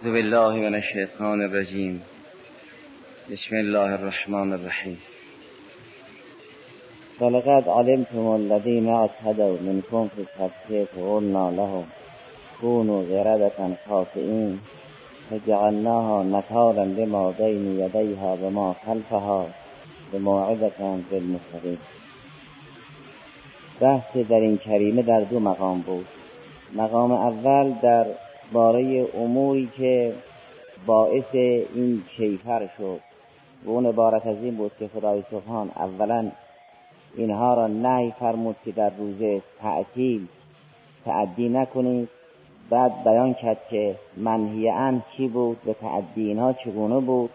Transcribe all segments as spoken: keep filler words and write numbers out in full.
اعوذ بالله من الشیطان الرجیم. بسم الله الرحمن الرحیم. ولقد علمتم الذين اعتدوا منكم في السبت فقلنا لهم كونوا قردة خاسئين فجعلناها نكالا لما بين يديها وما خلفها وموعظة للمتقين. بحث در این کریمه در دو مقام بود. مقام اول در باره اموری که باعث این کیفر شد و اون عبارت از این بود که خدای سبحان اولا اینها را نهی فرمود که در روز تعطیل تعدی نکنید، بعد بیان کرد که منهی عنه چی بود و تعدی اینها چگونه بود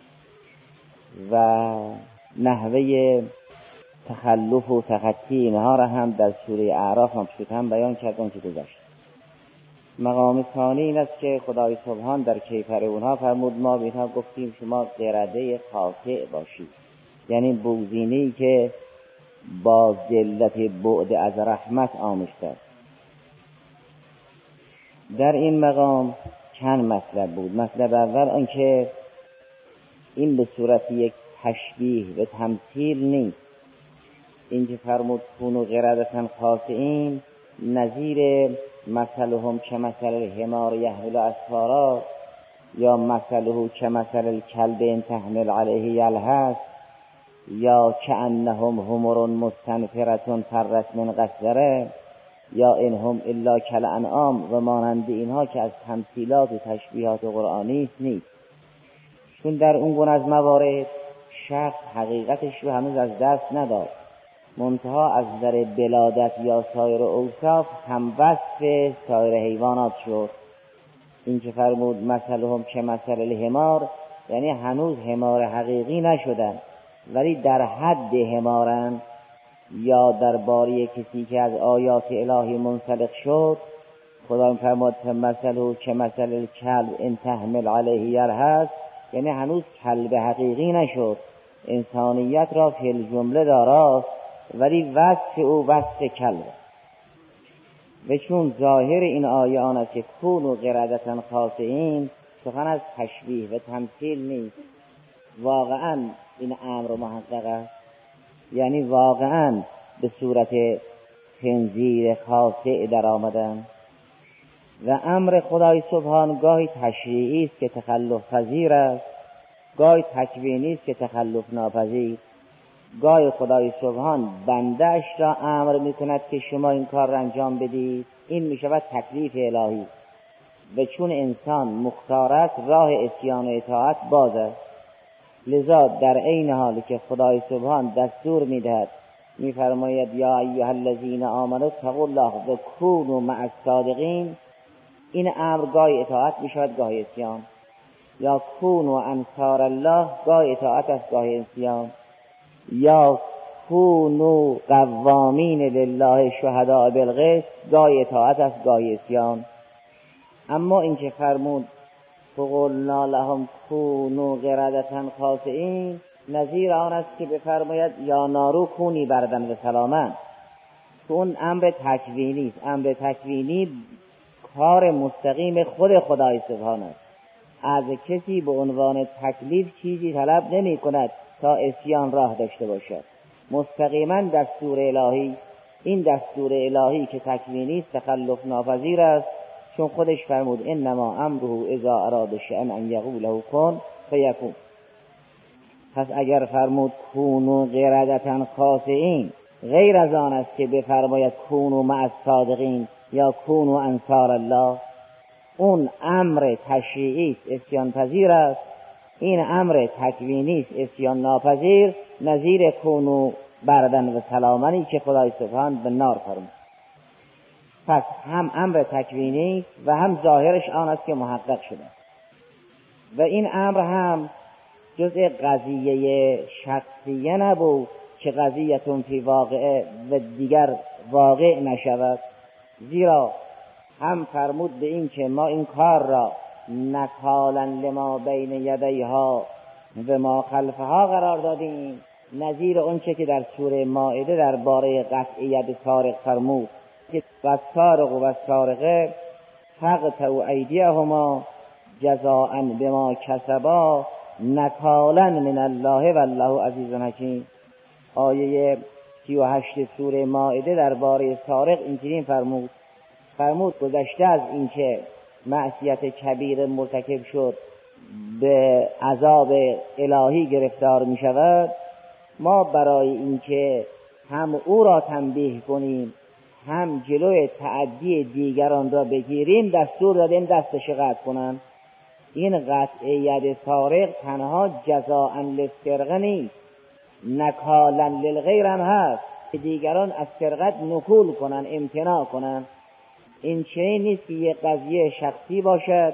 و نحوه تخلف و تخطی اینها را هم در سوره اعراف هم هم بیان کرد اون که گذشت. مقام ثانی این است که خدای سبحان در کیفر اونها فرمود ما به اینها گفتیم شما قرده خاطئ باشید، یعنی بوزینی که با ذلت بعد از رحمت آمیخته است. در این مقام چند مطلب بود. مطلب اول آن که این به صورت یک تشبیه و تمثیل نیست. این که فرمود کونوا قردة خاسئین نظیر مثلهم کمثل الحمار یحمل اسفارا یا مثله کمثل الکلب ان تحمل علیه یلهث یا کأنهم حمر مستنفرة فرت من قسوره یا انهم الا کالانعام و مانند اینها که از تمثیلات و تشبیهات قرآنی نیست. چون در اون گونه از موارد شخص حقیقتش رو هنوز از دست نداد، منتها از نظر بلادت یا سایر اوصاف هم وصف سایر حیوانات شد. این که فرمود مثلهم کمثل الحمار یعنی هنوز حمار حقیقی نشدن ولی در حد حمارن، یا در باری کسی که از آیات الهی منسلخ شد خدا فرمود مثله کمثل الکلب ان تحمل علیه یلهث یعنی هنوز کلب حقیقی نشد، انسانیت را فی الجمله داراست ولی وصف او وصف کلب. و چون ظاهر این آیه آن است که کونوا قردة خاسئین سخن از تشبیه و تمثیل نیست، واقعا این امر محقق است، یعنی واقعا به صورت خنزیر خاصه در آمدن. و امر خدای سبحان گاهی تشریعی است که تخلف پذیر است، گاهی تکوینی است که تخلف ناپذیر. گاهی خدای سبحان بنده‌اش را امر می‌کند که شما این کار را انجام بدید، این می‌شود تکلیف الهی. و چون انسان مختار است راه عصیان و اطاعت باز است، لذا در عین حالی که خدای سبحان دستور می‌دهد می‌فرماید یا ایها الذین آمنوا اتقوا الله و کونوا مع الصادقین، این امر گاهی اطاعت می‌شود گاهی عصیان. یا کونوا انصار الله گاهی اطاعت است گاهی عصیان. یا کونوا قوامین لله شهداء بالقسط گاهی اطاعت است گاهی عصیان. اما این که فرمود فقلنا لهم کونوا قردة خاسئین نظیر آن است که بفرماید یا نارو کونی بردن و سلاما، که اون امر تکوینی است. امر تکوینی کار مستقیم خود خدای سبحانه است. از کسی به عنوان تکلیف چیزی طلب نمی کند تا عصیان راه داشته باشد. مستقیما دستور الهی، این دستور الهی که تکوینی است تخلف ناپذیر است، چون خودش فرمود انما امره اذا اراد شیئا ان یقول له کن فیکون. پس اگر فرمود کونوا قردة خاسئین غیر از آن است که بفرماید کونوا مع الصادقین یا کونوا انصار الله، اون امر تشریعی است عصیان پذیر است، این امر تکوینی است عصیان ناپذیر، نظیر کونوا بردن و سلامانی که خدای سبحان به نار فرمود. پس هم امر تکوینی و هم ظاهرش آن است که محقق شده. و این امر هم جزء قضیه شخصیه نبود که قضیتون فی واقعه و دیگر واقع نشود، زیرا هم فرمود به این که ما این کار را نکالا لما بین یدیها و ما خلفها قرار دادیم، نظیر اونچه که در سوره مائده در باره قطع ید سارق فرمود که والسارق و والسارقه فقطعوا ایدیهما جزاء بما کسبا نکالا من الله والله عزیز حکیم. آیه سی و هشت سوره مائده درباره سارق اینجوری فرمود فرمود گذشته از اینکه معصیت کبیر مرتکب شد به عذاب الهی گرفتار می شود، ما برای اینکه هم او را تنبیه کنیم هم جلوی تعدی دیگران را بگیریم دستور دادیم دستش قطع کنن. این قطع ید سارق تنها جزاء للسرقه نیست، نکالا للغیر هم هست که دیگران از سرقت نکول کنن، امتناع کنن. این چنین نیست که یک قضیه شخصی باشد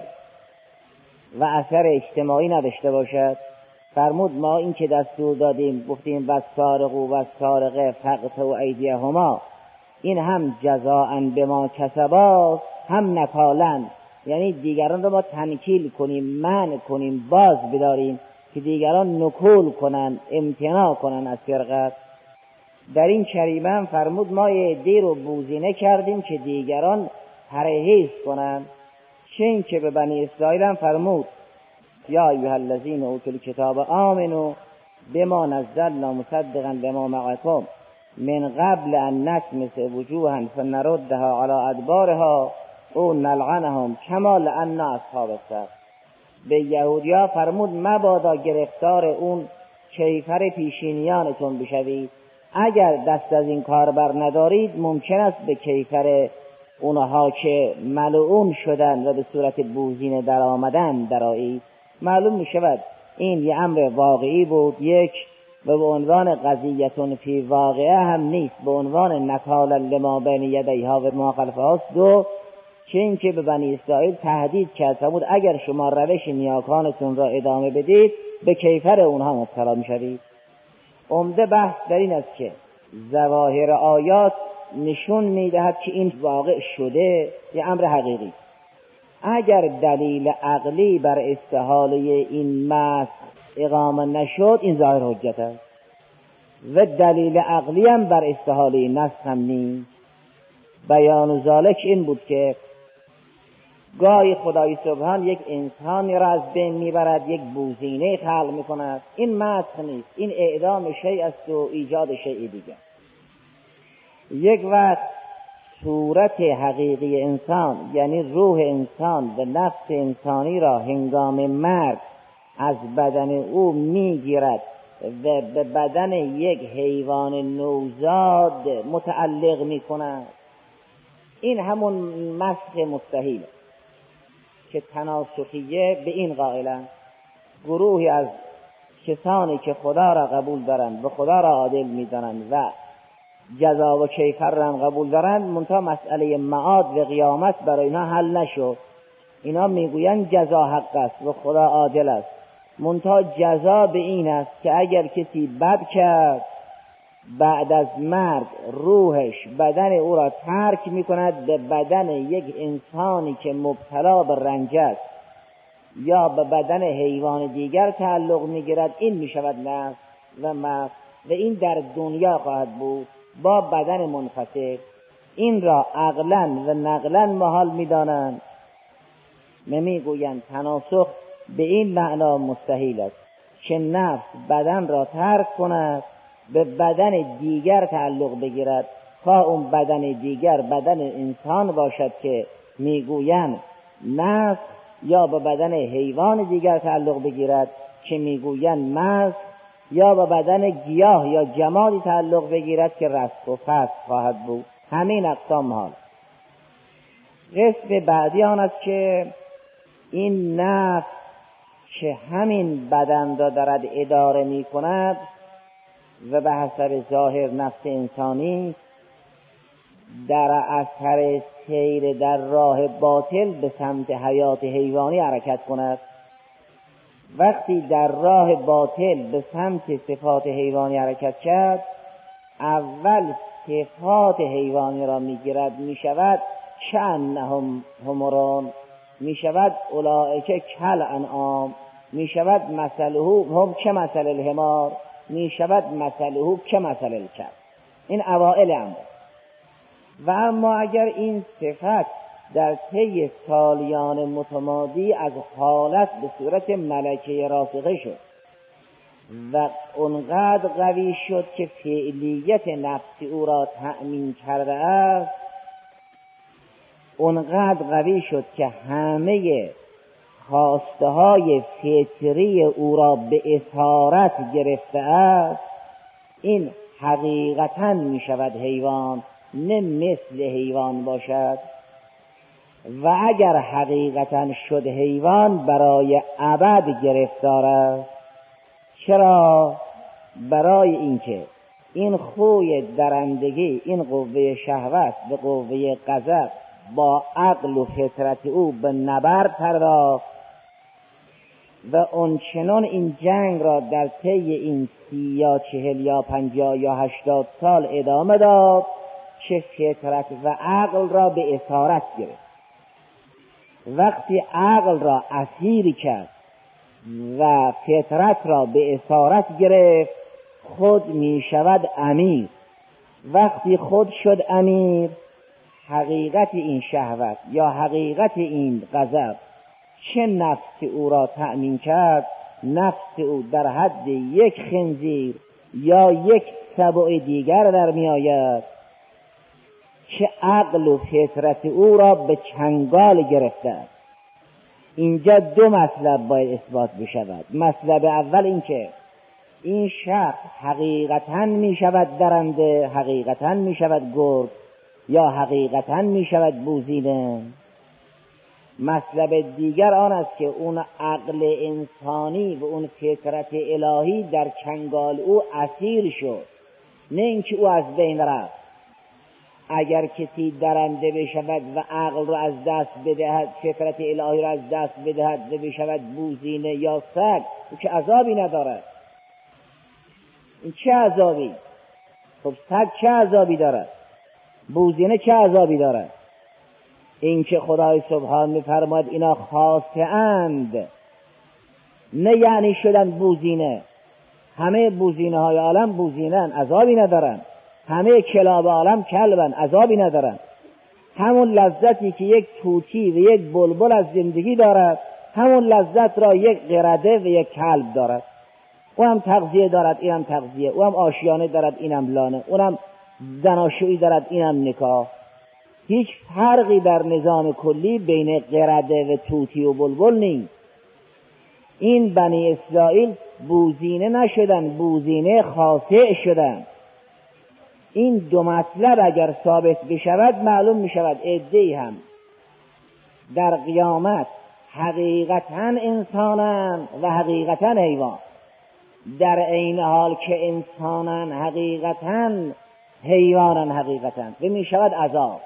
و اثر اجتماعی نداشته باشد. فرمود ما این که دستور دادیم گفتیم و سارق و سارقه فقطعوا ایدیهما، این هم جزاء بما کسبا هم نکالا، یعنی دیگران رو ما تنکیل کنیم، منع کنیم، باز بداریم که دیگران نکول کنن، امتناع کنن از سرقت. در این کریمه هم فرمود ما یه عده‌ای رو بوزینه کردیم که دیگران پرهیز کنن. چون که به بنی اسرائیل هم فرمود یا ایها الذین اوتوا الکتاب آمنوا بما نزلنا مصدقا لما معکم من قبل ان نطمس وجوها فنردها علی ادبارها او نلعنهم کما لعنا اصحاب السبت. به یهودیا فرمود مبادا گرفتار اون کیفر پیشینیانتون بشوید، اگر دست از این کار بر ندارید ممکن است به کیفر اونها که ملعون شدن و به صورت بوزینه در آمدن درآیید. معلوم می شود این یه امر واقعی بود، یک، و به عنوان قضیتون فی واقعه هم نیست، به عنوان نکالا لما بین یدیها و ما خلفها. دو، که این که به بنی اسرائیل تهدید کرد فرمود اگر شما روش نیاکانتون را ادامه بدید به کیفر اونها مبتلا می شوید. عمده بحث در این است که ظواهر آیات نشون می دهد که این واقع شده، یه امر حقیقی. اگر دلیل عقلی بر استحاله این مسخ اقامه نشد این ظاهر حجت است و دلیل عقلی هم بر استحاله نسخ هم نیست. بیان ذالک این بود که گاهی خدای سبحان یک انسانی را از بین میبرد، یک بوزینه خلق میکند، این مسخ نیست، این اعدام شیء است و ایجاد شیء دیگر. یک وقت صورت حقیقی انسان یعنی روح انسان و نفس انسانی را هنگام مرگ از بدن او میگیرد و به بدن یک حیوان نوزاد متعلق میکند، این همون مسخ مستحیل که تناسخیه به این قائلند. گروهی از کسانی که خدا را قبول دارند و خدا را عادل میدانند و جزا و کیفر را قبول دارند، منتها مسئله معاد و قیامت برای اینا حل نشد. اینا میگویند جزا حق است و خدا عادل است، منتها جزا به این است که اگر کسی بد کرد بعد از مرگ روحش بدن او را ترک میکند به بدن یک انسانی که مبتلا به رنج است یا به بدن حیوان دیگر تعلق میگیرد، این میشود نفس و مغز و این در دنیا خواهد بود با بدن منفصل. این را عقلا و نقلا محال میدانند، نمیگویند تناسخ به این معنا مستحیل است که نفس بدن را ترک کند به بدن دیگر تعلق بگیرد، تا اون بدن دیگر بدن انسان باشد که میگویند نفس، یا به بدن حیوان دیگر تعلق بگیرد که میگویند مغز، یا به بدن گیاه یا جمادی تعلق بگیرد که رسخ و فسخ خواهد بود. همین اقسام حال. قسم بعدی آن است که این نفس که همین بدن را دارد اداره می کند و به حسب ظاهر نفس انسانی در اثر سیر در راه باطل به سمت حیات حیوانی حرکت کند. وقتی در راه باطل به سمت صفات حیوانی حرکت کرد، اول صفات حیوانی را میگیرد، میشود کأنهم حمران، میشود اولئک کالانعام، میشود مثله هم کمثل الحمار، میشود مثله کمثل الکلب. این اوائل امر. و اما اگر این صفت در طی سالیان متمادی از حالت به صورت ملکه راسخه شد و اونقدر قوی شد که فعلیت نفسی او را تأمین کرده است، اونقدر قوی شد که همه خواسته های فطری او را به اسارت گرفته است. این حقیقتاً می شود حیوان، نه مثل حیوان باشد. و اگر حقیقتاً شد حیوان، برای ابد گرفتار است. چرا؟ برای اینکه این خوی درندگی، این قوه شهوت به قوه غضب با عقل و فطرت او به نبرد پرداخت و اونچنان این جنگ را در طی این سی یا چهل یا پنجاه یا هشتاد سال ادامه داد که فطرت و عقل را به اسارت گرفت. وقتی عقل را اسیر کرد و فطرت را به اسارت گرفت، خود می شود امیر. وقتی خود شد امیر، حقیقت این شهوت یا حقیقت این غضب چه نفس او را تأمین کرد؟ نفس او در حد یک خنزیر یا یک سبع دیگر در می آید که عقل و فطرت او را به چنگال گرفته است. اینجا دو مطلب باید اثبات بشود. مطلب اول این که این شخص حقیقتاً می شود درنده، حقیقتاً می شود گرگ یا حقیقتاً می شود بوزینه. مطلب دیگر آن است که اون عقل انسانی و اون فطرت الهی در چنگال او اسیر شد، نه اینکه او از بین رفت. اگر کسی درنده بشود و عقل را از دست بدهد، فطرت الهی را از دست بدهد و بشود بوزینه یا سگ، او که عذابی ندارد. این چه عذابی؟ خب سگ چه عذابی دارد؟ بوزینه چه عذابی دارد؟ این که خدای سبحان می‌فرماید اینا خاصه‌اند، نه یعنی شدن بوزینه. همه بوزینه های عالم بوزینن، عذابی ندارن. همه کلاب عالم کلبن، عذابی ندارن. همون لذتی که یک طوطی و یک بلبل از زندگی دارد، همون لذت را یک قرده و یک کلب دارد. او هم تغذیه دارد، این هم تغذیه. او هم آشیانه دارد، این هم لانه. اون هم زناشویی دارد، این هم نکاح. هیچ فرقی در نظام کلی بین قرده و طوطی و بلبل نیست. این بنی اسرائیل بوزینه نشدن، بوزینه خاصه شدن. این دو مطلب اگر ثابت بشود، معلوم می شود عده‌ای هم در قیامت حقیقتاً انسانن و حقیقتاً حیوان، در عین حال که انسانن حقیقتاً حیوانن حقیقتاً، و می شود عذاب.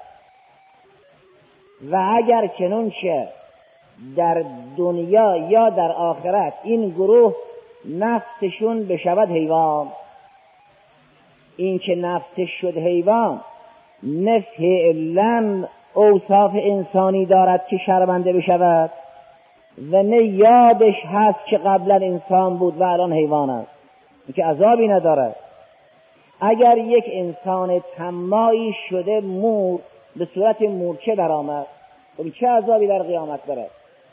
و اگر چنانچه در دنیا یا در آخرت این گروه نفسشون بشود حیوان، این که نفسش شد حیوان نه فعلا اوصاف انسانی دارد که شرمنده بشود و نه یادش هست که قبلا انسان بود و الان حیوان است، این که عذابی ندارد. اگر یک انسان طماعی شده مور به صورت مورچه در آمد، خب چه عذابی در قیامت دارد؟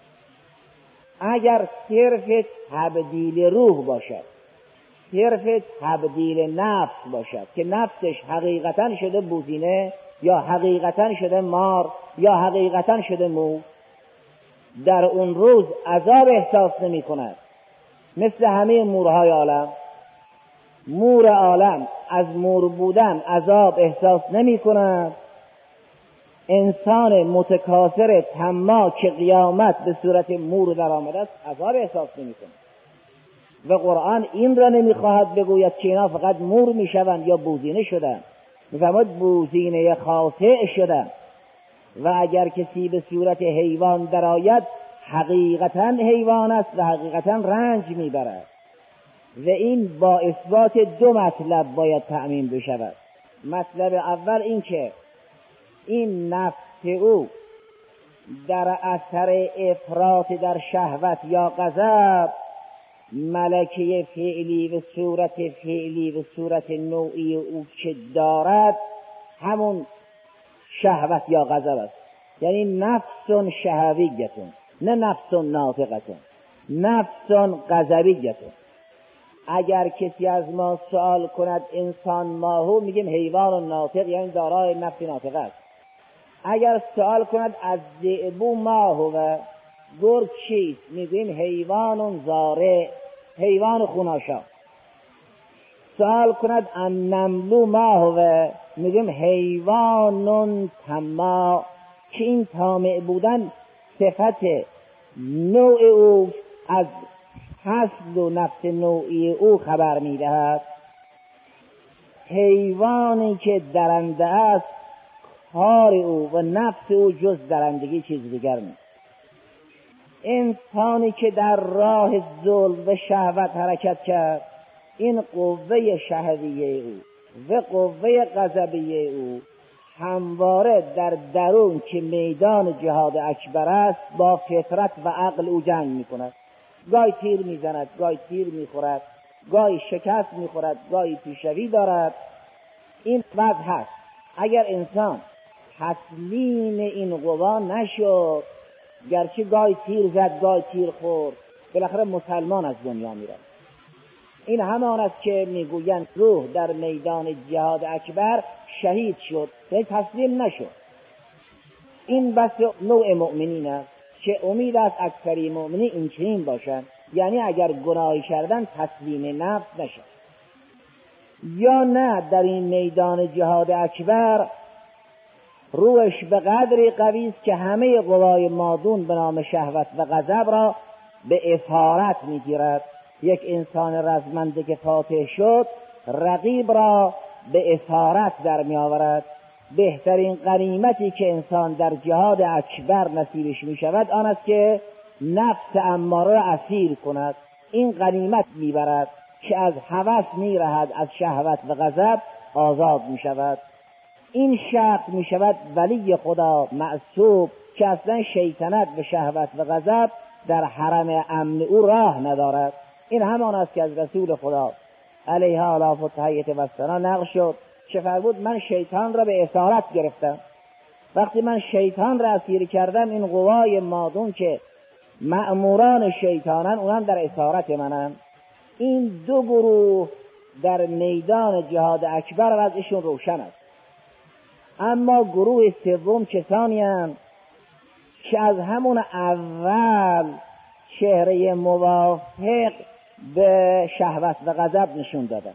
اگر صرف تبدیل روح باشد، صرف تبدیل نفس باشد که نفسش حقیقتا شده بوزینه یا حقیقتا شده مار یا حقیقتا شده مور، در اون روز عذاب احساس نمی کند. مثل همه مورهای عالم، مور عالم از مور بودن عذاب احساس نمی کند. انسان متکاسر طماع که قیامت به صورت مور در آمده است عذاب احساس نمی کند. و قرآن این را نمیخواهد بگوید که اینا فقط مور میشوند یا بوزینه شدند، میفرماید بوزینه خاطع شدند. و اگر کسی به صورت حیوان درآید حقیقتا حیوان است و حقیقتا رنج میبرد. و این با اثبات دو مطلب باید تأمین بشود. مطلب اول این که این نفس او در اثر افراط در شهوت یا غضب ملکه فعلی و صورت فعلی و صورت نوعی او که دارد همون شهوت یا غضب است. یعنی نفس شهویتون، نه نفس ناطقتون، نفس غضبیتون. اگر کسی از ما سوال کند انسان ماهو، میگیم حیوان ناطق، یعنی دارای نفس ناطقه است. اگر سوال کند از ذئبو ماهو و گرگ چیست، میگیم حیوان زاره، حیوان خوناشا. سوال کند ان نملو ماهو، میگیم حیوان طماع، که این طامع بودن صفت نوع او از حسد و نفس نوعی او خبر میدهد. حیوانی که درنده است، کار او و نفس او جز درندگی چیز دیگر نیست. انسانی که در راه ظلم و شهوت حرکت کرد، این قوه شهویه او و قوه غضبیه او همواره در درون که میدان جهاد اکبر است با فطرت و عقل او جنگ میکند. گاهی تیر میزند، گاهی تیر میخورد، گاهی شکست میخورد، گاهی پیشروی دارد. این وضع هست. اگر انسان تسلیم این قوا نشد، گرچه گاهی تیر زد، گاهی تیر خورد، بالاخره مسلمان از دنیا میرد. این همان است که میگویند روح در میدان جهاد اکبر شهید شد، یعنی تسلیم نشد. این بس نوع مؤمنین است که امید است اکثری مؤمنین این چنین باشند، یعنی اگر گناهی کردن تسلیم نفس نشد. یا نه در این میدان جهاد اکبر روحش به قدری قوی است که همه قوای مادون به نام شهوت و غضب را به اسارت میگیرد. یک انسان رزمنده که فاتح شد، رقیب را به اسارت در می آورد. بهترین غنیمتی که انسان در جهاد اکبر نصیبش می شود آن است که نفس اماره را اسیر کند. این غنیمت می برد که از هوس می رهد، از شهوت و غضب آزاد می شود. این شخص می شود ولی خدا معصوب که اصلا شیطنت و شهوت و غضب در حرم امن او راه ندارد. این همان است که از رسول خدا علیه آلاف و تحییت و الثنا نقل شد که فرمود من شیطان را به اسارت گرفتم. وقتی من شیطان را اسیر کردم، این قوای مادون که مأموران شیطانن اونم در اسارت منن. این دو گروه در میدان جهاد اکبر وضعشون روشن است. اما گروه سوم کسانی هستند که از همون اول چهره موافق به شهوت و غضب نشون دادن،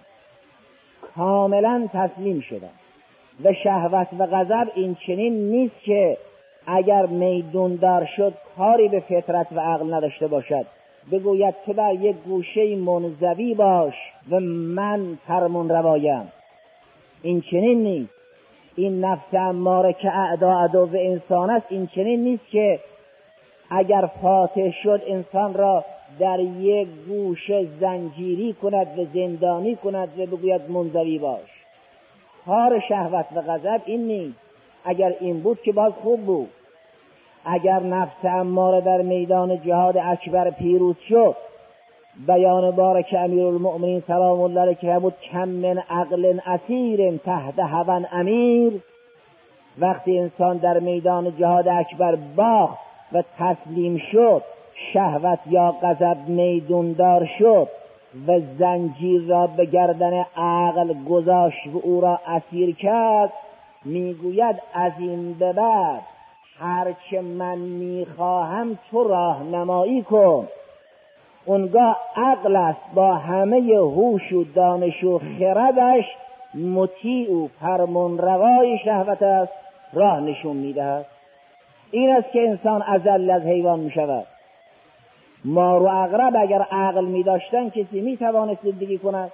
کاملا تسلیم شدن. و شهوت و غضب این چنین نیست که اگر میدون دار شد کاری به فطرت و عقل نداشته باشد، بگوید تو در یک گوشه منزوی باش و من فرمون روایم. این چنین نیست. این نفس اماره که اعدا عدو انسان است، این چنین نیست که اگر فاتح شد انسان را در یک گوشه زنجیری کند و زندانی کند و بگوید منزوی باش. کار شهوت و غضب این نیست. اگر این بود که باز خوب بود. اگر نفس اماره در میدان جهاد اکبر پیروز شد، بیان بارک امیرالمؤمنین سلام الله علیه که بود کم من عقل اسیر تحت هوی امیر، وقتی انسان در میدان جهاد اکبر باخت و تسلیم شد، شهوت یا غضب میدون دار شد و زنجیر را به گردن عقل گذاشت و او را اسیر کرد، میگوید از این به بعد هرچه من میخواهم تو راهنمایی کن. اونگاه عقل است با همه هوش و دانش و خردش مطیع و فرمان روای شهوت است، راه نشون میدهد. این است که انسان اذل از حیوان می شود. مار و عقرب اگر عقل می داشتن کسی می تواند زندگی کند؟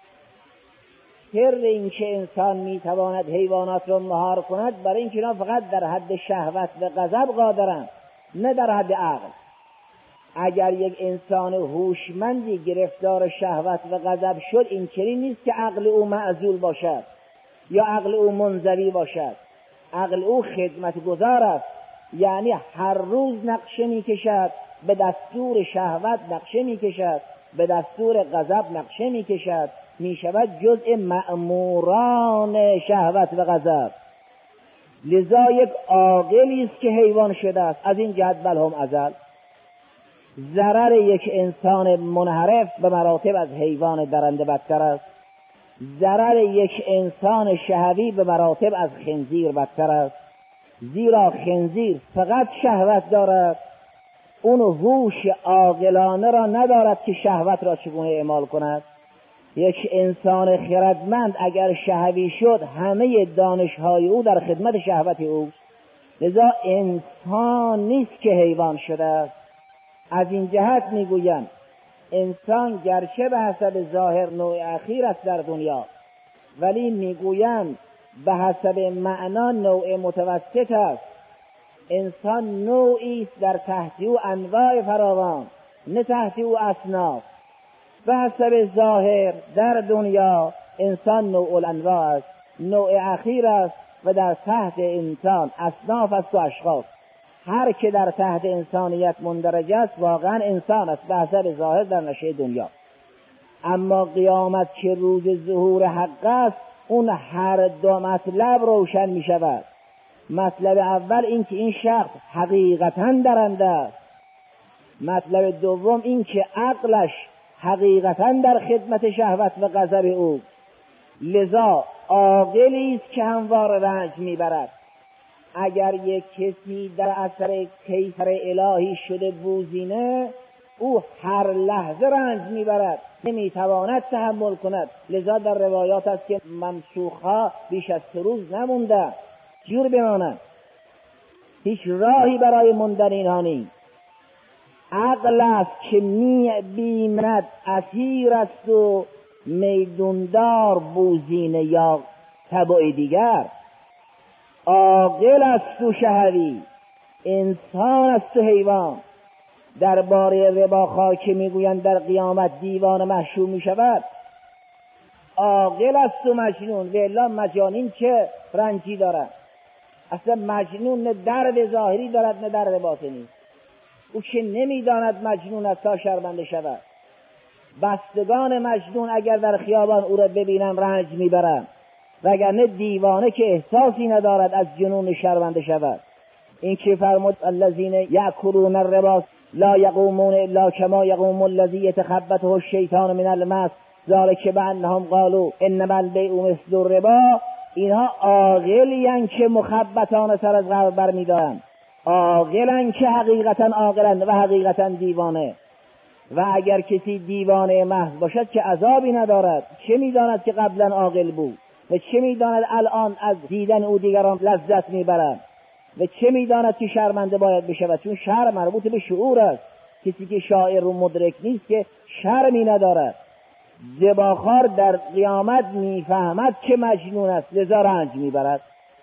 سر این که انسان می تواند حیوانات را مهار کند برای این که اینا فقط در حد شهوت و غضب قادرند، نه در حد عقل. اگر یک انسان هوشمندی گرفتار شهوت و غضب شد، این چنین نیست که عقل او معزول باشد یا عقل او منزوی باشد. عقل او خدمتگزار است، یعنی هر روز نقشه می کشد، به دستور شهوت نقشه می کشد، به دستور غضب نقشه می کشد، می شود جزء مأموران شهوت و غضب. لذا یک عاقلی است که حیوان شده است. از این جهت بل هم ازل. ضرر یک انسان منحرف به مراتب از حیوان درنده بدتر است. ضرر یک انسان شهوی به مراتب از خنزیر بدتر است. زیرا خنزیر فقط شهوت دارد، اون هوش عاقلانه را ندارد که شهوت را چگونه اعمال کند. یک انسان خردمند اگر شهوی شد همه دانش‌های او در خدمت شهوت او، لذا انسان نیست که حیوان شده است. از این جهت میگویم انسان گرچه به حسب ظاهر نوع اخیر است در دنیا، ولی میگویم به حسب معنا نوع متوسط است. انسان نوعی است در تحت او انواع فراوان، نه تحت او اصناف. به حسب ظاهر در دنیا انسان نوع الانواع است، نوع اخیر است و در تحت انسان اصناف است و اشخاص. هر که در تحت انسانیت مندرج است واقعا انسان است به حسب ظاهر در نشأه دنیا. اما قیامت که روز ظهور حق است، اون هر دو مطلب روشن می شود. مطلب اول این که این شخص حقیقتاً درنده است. مطلب دوم این که عقلش حقیقتاً در خدمت شهوت و غضب او. لذا عاقلی است که هموار رنج میبرد. اگر یک کسی در اثر کیفر الهی شده بوزینه، او هر لحظه رنج میبرد، نمیتواند تحمل کند. لذا در روایات است که ممسوخها بیش از سه روز نمونده، جور بمانند. هیچ راهی برای موندن اینها نیست. عقل است که می بیمند اسیر است و میدوندار بوزینه یا تبع دیگر. عاقل است و شهوی، انسان است و حیوان. درباره رباخوار که میگویند در قیامت دیوانه محشور می شود، عاقل است و مجنون. و الا مجانین چه رنجی دارد؟ اصلا مجنون نه درد ظاهری دارد نه درد باطنی. او که نمیداند مجنون است تا شرمنده شود. بستگان مجنون اگر در خیابان او را ببینن رنج میبرند، وگرنه دیوانه که احساسی ندارد از جنون شرمنده شود. این که فرمود الذین یأکلون الربا لا یقومون الا کما یقوم الذی یتخبطه الشیطان من المس ذلک بانهم قالوا انما البیع مثل الربا. اینها عاقلین که مخبطان سر از قبر برمیدارند، عاقلن که حقیقتا عاقلن و حقیقتا دیوانه. و اگر کسی دیوانه محض باشد که عذابی ندارد، چه میداند که قبلا عاقل بود و چه میداند الان از دیدن او دیگران لذت میبرد و چه میداند که شرمنده باید بشود، چون شرم مربوط به شعور است. کسی که شاعر رو مدرک نیست که شرمی ندارد. زباخوار در قیامت میفهمد که مجنون است، لذا رنج میبرد.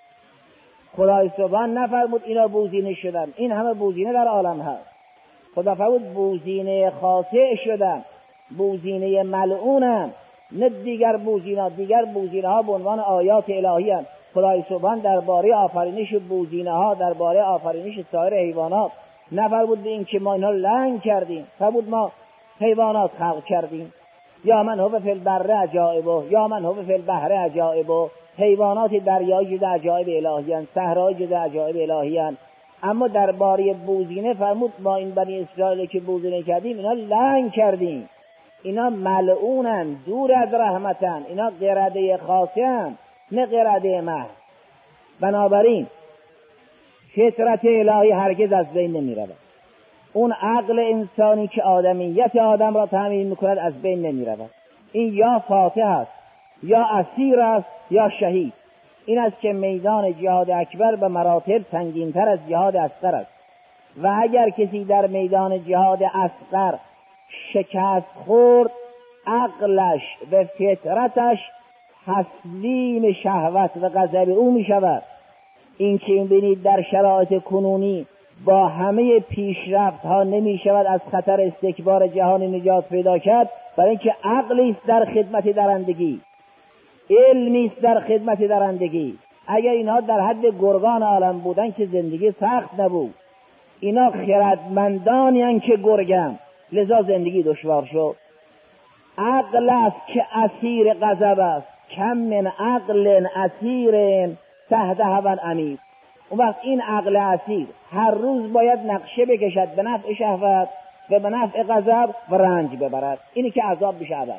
خدای سبحان نفرمود اینا بوزینه شدن، این همه بوزینه در عالم هست. خدا فرمود بوزینه خاطع شدن، بوزینه ملعونن، نه دیگر بوزینا. دیگر بوزینه ها به عنوان آیات الهی هستند. خدای سبحان درباره آفرینش بوزینه ها، درباره آفرینش سایر حیوانات نفرمود به این که ما اینها لنگ کردیم، فرمود ما حیوانات خلق کردیم. یا من هو فی البر عجائب، یا من هو فی البحر عجائب. حیوانات دریایی جدا عجایب الهی هستند، صحرای جدا عجایب الهی هستند. اما درباره بوزینه فرمود ما این بنی اسرائیل که بوزینه کردیم اینا لعن کردیم، اینا ملعونن، دور از رحمتن، اینا قرده خاصن نه قرده محض. بنابراین فطرت الهی هرگز از بین نمی رود. اون عقل انسانی که آدمیت آدم را تامین میکند از بین نمی رود. این یا فاتح است، یا اسیر است، یا شهید. این است که میدان جهاد اکبر به مراتب سنگین‌تر از جهاد اصغر است. و اگر کسی در میدان جهاد اصغر شکست خورد، عقلش و فطرتش تسلیم شهوت و غضب او می شود. این که این بینید در شرایط کنونی با همه پیشرفت ها نمی شود از خطر استکبار جهان نجات پیدا کرد، برای اینکه عقلی است در خدمت درندگی، علمی است در خدمت درندگی. اگر اینها در حد گرگان عالم بودن که زندگی سخت نبود. اینا خردمندانی هستند که گرگن، لذا زندگی دشوار شد. عقل است که اسیر غضب است. کم من عقل اسیر تحت هوی امیر. اون وقت این عقل اسیر هر روز باید نقشه بکشد به نفع شهوت و به نفع غضب و رنج ببرد. اینی که عذاب میشه ابد.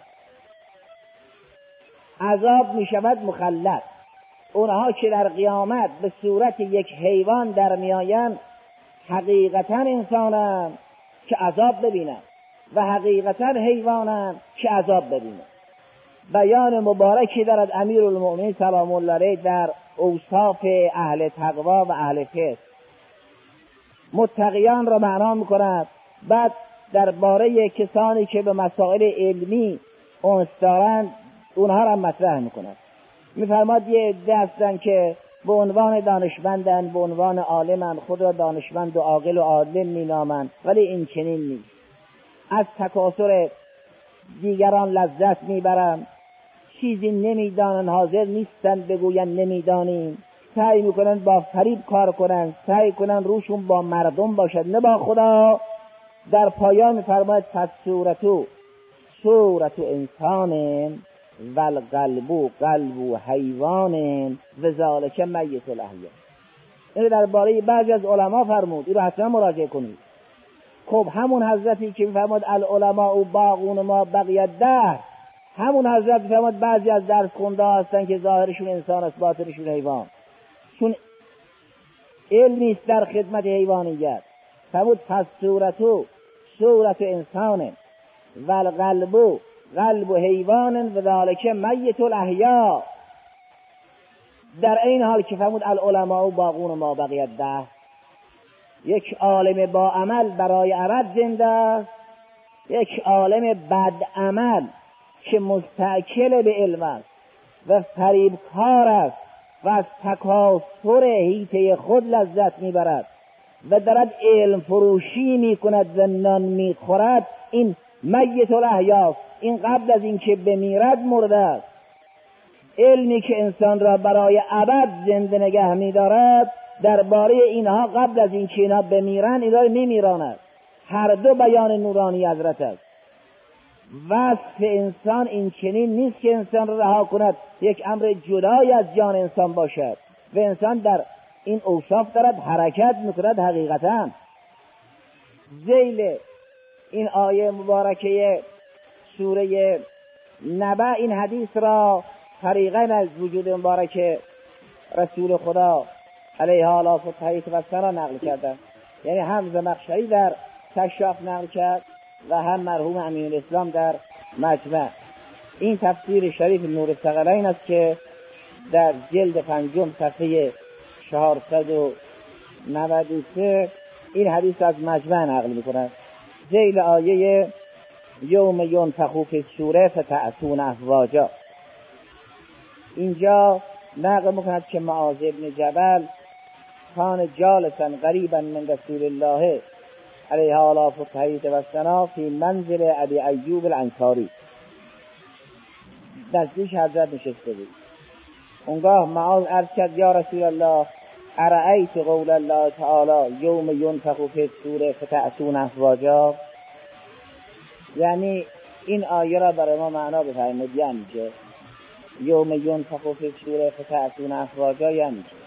عذاب میشود مخلد. اونها که در قیامت به صورت یک حیوان در میآیند حقیقتا انسانند که عذاب ببینند و حقیقتا حیوانند که عذاب ببینند. بیان مبارکی دارد امیرالمؤمنین سلام الله علیه در اوصاف اهل تقوا و اهل فقه. متقیان را معنا می‌کند. بعد درباره کسانی که به مسائل علمی انس دارند اونها را مطرح می‌کند. می‌فرماد یه عده هستند که به عنوان دانشمندند، به عنوان عالمند، خود را دانشمند و عاقل و عالم می‌نامند، ولی این چنین نیست. از تکاثر دیگران لذت می‌برند، چیزی نمی‌دانند، حاضر نیستند بگویند نمی‌دانیم، سعی می‌کنند با فریب کار کنند، سعی کنند روشون با مردم باشد نه با خدا. در پایان می‌فرماید پس صورتو صورت انسان و القلب قلب حیوان و ذالک میت الاحیا. این درباره بعضی از علما فرمود، این رو حتما مراجعه کنید. خب همون حضرتی که می‌فرماد العلماء باقون ما بقی الدهر، همون حضرت می‌فرماد بعضی از درس خونده هستن که ظاهرشون انسان است باطنشون حیوان، چون علمی است در خدمت حیوانیت. فرمود پس صورتو صورت انسان و القلب قلب حیوان و ذالک میت الاحیا. در این حال که فرمود العلماء باقون ما بقی الدهر، یک عالم با عمل برای ابد زنده است، یک عالم بد عمل که مستأکل به علم است و فریبکار است و از تکاثر حیطه خود لذت میبرد و دارد علم فروشی میکند و نان میخورد، این میت الاحیا، این قبل از این که بمیرد مرده است. علمی که انسان را برای ابد زنده نگه می‌دارد، درباره اینها قبل از این که اینها بمیرن اینها را میمیراند. هر دو بیان نورانی حضرت است. وصف انسان این چنین نیست که انسان را رها کند یک امر جدای از جان انسان باشد و انسان در این اوصاف دارد حرکت میکند. حقیقتا ذیل این آیه مبارکه سوره نبأ این حدیث را طریقاً از وجود مبارک رسول خدا علیه آلاف و تحییط و سنا نقل کردن. یعنی هم زمخشری در کشاف نقل کرد و هم مرحوم امین الاسلام در مجمع. این تفسیر شریف نور الثقلین است که در جلد پنجم صفحه چهارصد و نود و سه این حدیث از مجمع نقل می‌کند. ذیل آیه یوم ینفخ فی الصور فتأتون افواجا، اینجا نقل می‌کند که معاذ ابن جبل کان جالسا قریبا من رسول الله علیه آلاف و تحییط و سنا فی منزل ابی ایوب الانصاری، نزدیک حضرت نشسته بود. اونگاه معاذ عرض کرد یا رسول الله ارأیت قول الله تعالی یوم ینفخ فی الصور فتأتون افواجا، یعنی این آیه را برای ما معنا بفرمایید. یعنی که یوم ینفخ فی الصور فتأتون افواجا یعنی که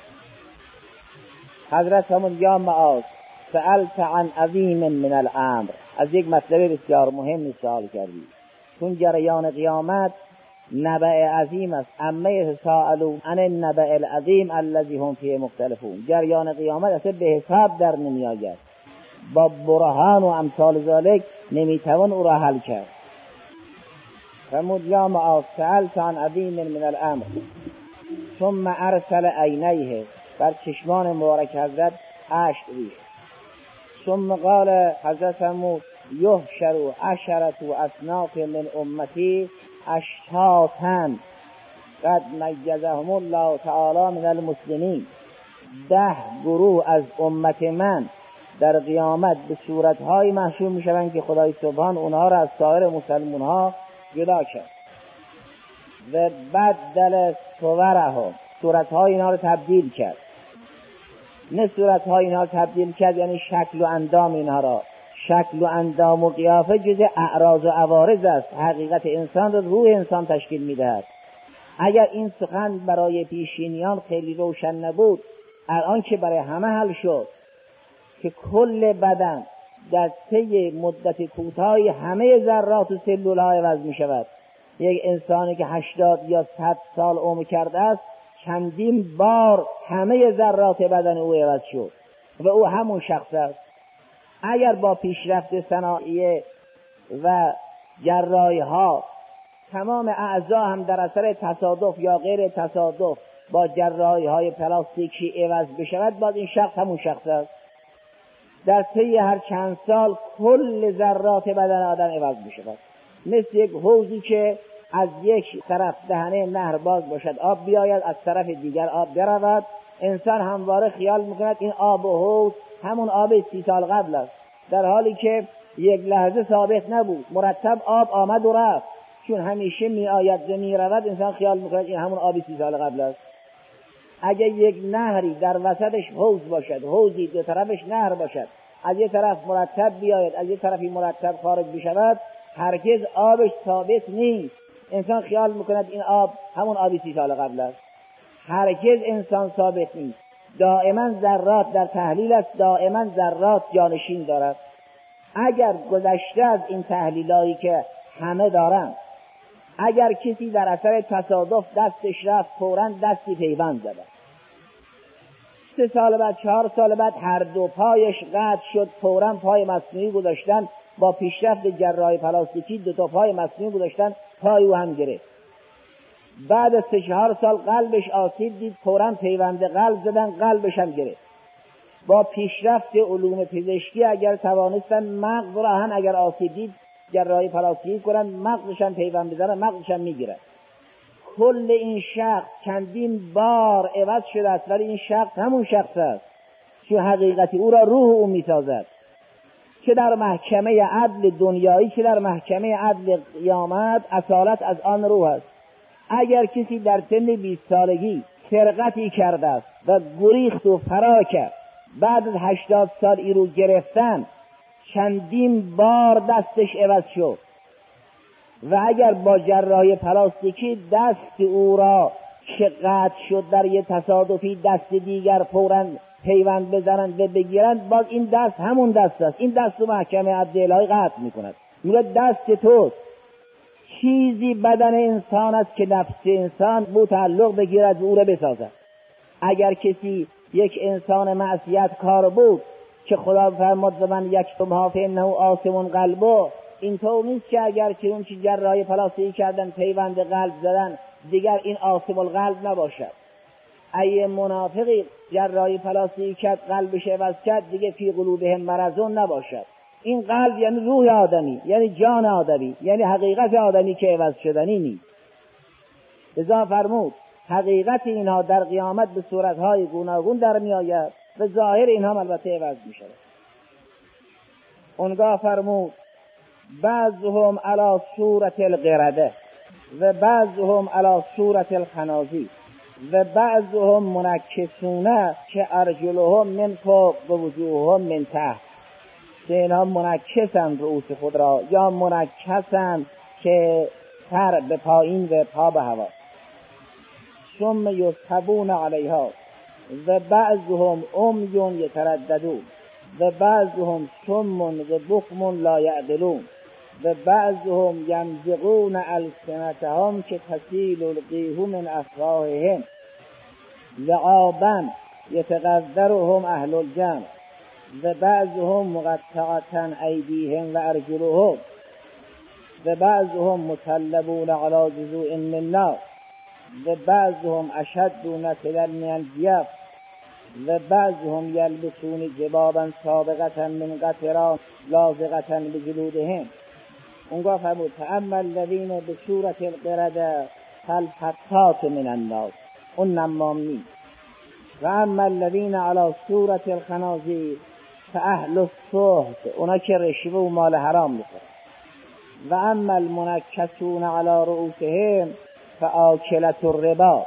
حضرت همون یا معاذ سألت عن عظیم من الامر، از یک مطلب بسیار مهم سوال کردی، چون جریان قیامت نبأ عظیم است. اما یتساءلون عن النبأ العظیم الذی هم فیه مختلفون، جریان قیامت اصلا به حساب در نمی آید، با برهان و امثال ذالک نمیتوان او را حل کرد. فرمود یا معاذ سألت عن عظیم من الامر ثم ارسل عینیه، بر چشمان مبارک حضرت اشک ریخت. ثم قال حضرت فرمود یحشر عشرة اصناف من امتی اشتاتا قد میزهم الله تعالی من المسلمین، ده گروه از امت من در قیامت به صورتهای محشور می شوند که خدای سبحان اونها را از سایر مسلمان ها جدا کرد و بدل صورهم، صورتهای اینها را تبدیل کرد. نه صورتهای اینها را تبدیل کرد یعنی شکل و اندام اینها را، شکل و اندام و قیافه جز اعراض و عوارض است. حقیقت انسان را روح انسان تشکیل می دهد. اگر این سخن برای پیشینیان خیلی روشن نبود، الان که برای همه حل شد که کل بدن در طی مدت کوتاهی همه ذرات و سلول‌ها عوض می شود. یک انسانی که هشتاد یا صد سال عمر کرده است، چندین بار همه ذرات بدن او عوض شد و او همون شخص است. اگر با پیشرفت صنایع و جراحی ها تمام اعضا هم در اثر تصادف یا غیر تصادف با جراحی های پلاستیکی عوض بشود، باز این شخص همون شخص است. در طی هر چند سال کل ذرات بدن آدم عوض بشود، مثل یک حوضی که از یک طرف دهنه نهر باز باشد آب بیاید، از طرف دیگر آب برود. انسان همواره خیال میکند این آب و حوض همون آب سی سال قبل است، در حالی که یک لحظه ثابت نبود، مرتب آب آمد و رفت. چون همیشه می آید و می رود، انسان خیال میکند این همون آب سی سال قبل است. اگر یک نهری در وسطش حوض باشد، حوضی دو طرفش نهر باشد، از یک طرف مرتب بیاید از یک طرفی مرتب خارج بشود، هرگز آبش ثابت نیست. انسان خیال میکند این آب همون آبی سی سال قبل است. هرگز انسان ثابت نیست. دائما ذرات در تحلیل است، دائما ذرات جانشین دارد. اگر گذشته از این تحلیلایی که همه دارند، اگر کسی در اثر تصادف دستش رفت، فوراً دستی پیوند زد، سه سال بعد چهار سال بعد هر دو پایش قطع شد، فوراً پای مصنوعی گذاشتن، با پیشرفت جراحی پلاستیکی دو تا پای مصنوعی گذاشتن، پای او هم گرفت. بعد از سه چهار سال قلبش آسیب دید، فوراً پیوند قلب زدن، قلبش هم گرفت. با پیشرفت علوم پزشکی اگر توانستن مغز را هم اگر آسیب دید جراحی پلاستیکی کنن، مغزش هم پیوند بزنن، مغزش هم میگیرن. کل این شخص چندین بار عوض شده است، ولی این شخص همون شخص است، چون حقیقتی او را روح او میسازد. چه در محکمه عدل دنیایی چه در محکمه عدل قیامت، اصالت از آن روح است. اگر کسی در سن بیست سالگی سرقتی کرده است و گریخت و فرار کرد، بعد از هشتاد سال ای رو گرفتن، چندین بار دستش عوض شد و اگر با جراحی پلاستیکی دست او را که قطع شد در یک تصادفی دست دیگر فوراً پیوند بزنند و بگیرند، باز این دست همون دست است. این دست رو محکمه عدل الهی قطع میکند، میگه دست توست. چیزی بدن انسان است که نفس انسان به تعلق بگیرد و او را بسازد. اگر کسی یک انسان معصیت کار بود که خدا فرمود و من یکتمها فانه آثم قلبه، این طور نیست که اگر که اون چی جراحی پلاستیکی کردن پیوند قلب زدن دیگر این آثم القلب نباشد. ای منافقی جراحی پلاستیکی کرد قلبش عوض کرد، دیگه فی قلوبهم مرضون نباشد. این قلب یعنی روح آدمی، یعنی جان آدمی، یعنی حقیقت آدمی که عوض شدنی نیست. لذا فرمود حقیقت اینها در قیامت به صورتهای گوناگون در می آید و ظاهر اینها البته عوض می شود. اونگاه فرمود بعضهم علی صورت القرده و بعضهم علی صورت الخنازیر و بعضهم منکسونه که ارجلهم من فوق و وجوههم من تحت. که اینها منکسند رؤوس خود را، یا منکسند که سر به پایین و پا به هوا. ثم یسحبون علیها و بعضهم عمی یترددون و بعضهم صم و بکم لا یعقلون و بعضهم یمزقون السنتهم که تسیل القیح من افواههم لعابا یتقذرهم اهل الجنة و بعضهم مقطعة ایدیهم و ارجلهم و بعضهم مصلبون علی جذوع من نار و بعضهم اشد نسلا من الجیف و بعضهم یلبسون جبابا سابقة من قطران لازقة بجلودهم. اونگاه فرمود فاما الذین بصورت القرده فالفتات من الناس، اون نمام نیست. و اما الذین علی صورت الخنازیر فاهل السحت، اونا که رشوه و مال حرام میخورن. و اما المنکسون علی رؤوسهم فآکلة الربا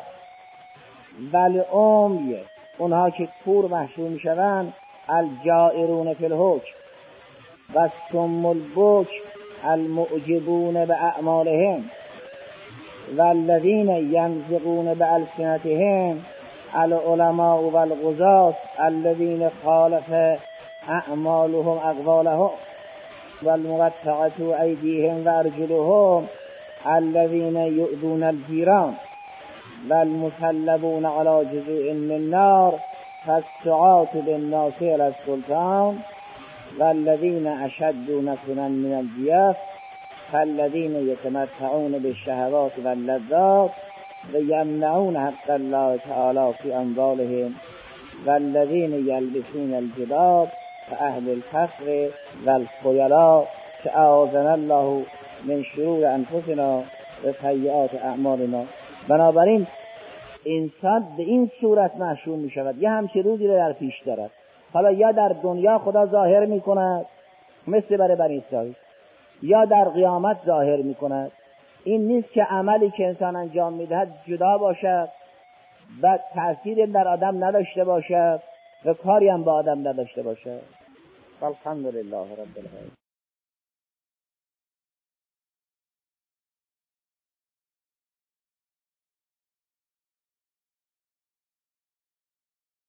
و العمی، اونها که کور محشور میشوند، الجائرون فی الحکم و الصم البکم المعجبون باعمالهم و الذین ینزقون بالسنتهم العلماء والقضاة الذين خالف اعمالهم اقوالهم والمقطعة ایدیهم وارجلهم الذين يؤذون الجيران والمسلبون على جذوع من نار فالسعاة بالناس إلى السلطان والذين أشد نفسا من الجياف فالذين يتمتعون بالشهوات واللذات ويمنعون حق الله تعالى في أموالهم والذين يلبسون الجباب فأهل الفقر والخيلاء فأعاذنا الله من شرور انفسنا و سیئات اعمالنا. بنابراین انسان به این صورت محشور می شود، یه همچه روزی رو در پیش دارد. حالا یا در دنیا خدا ظاهر می کند مثل برای بنی اسرائیل، یا در قیامت ظاهر می کند. این نیست که عملی که انسان انجام می دهد جدا باشد و تأثیر در آدم نداشته باشد و کاری هم با آدم نداشته باشد. الحمدلله رب العالمین.